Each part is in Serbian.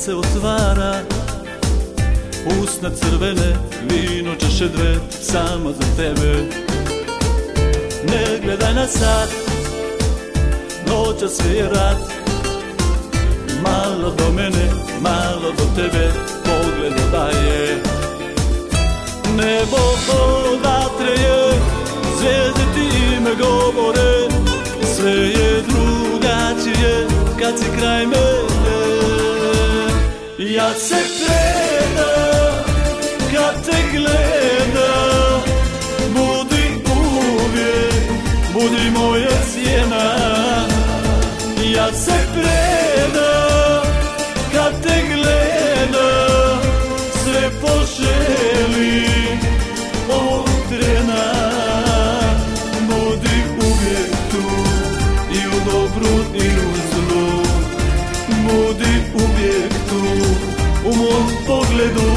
se otvara, usna crvene, vino čaše dve, samo za tebe. Ne gledaj na sat, noća sve je rat. Malo do mene, malo do tebe, pogled daje. Nebo odatre je, zvijezde time govore. Sve je drugačije kad si kraj mene. Ja se predam kad te gledam. Budi uvijek, budi moja sjena. Ja se predam kad te gledam. Sve poželim ovog trena. Budi uvijek tu i u dobru i u zlu. Budi uvijek tu u mom pogledu.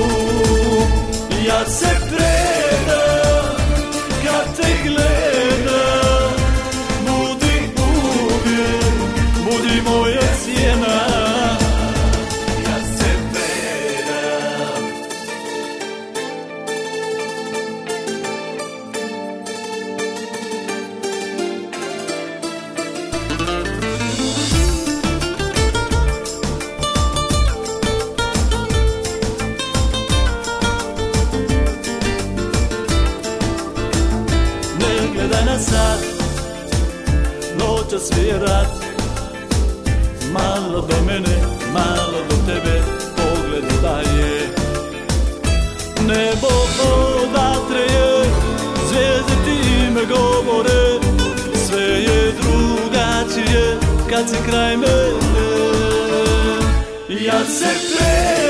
Ja se predam kad te gledam. Budi uvijek, budi moja sjena. Ja se predam. Ne gledaj na sat, noća sve je rat. Malo do mene, malo do tebe, pogled daje. Nebo odatre je, zvijezde time govore. Sve je drugačije kad si kraj mene. Ja se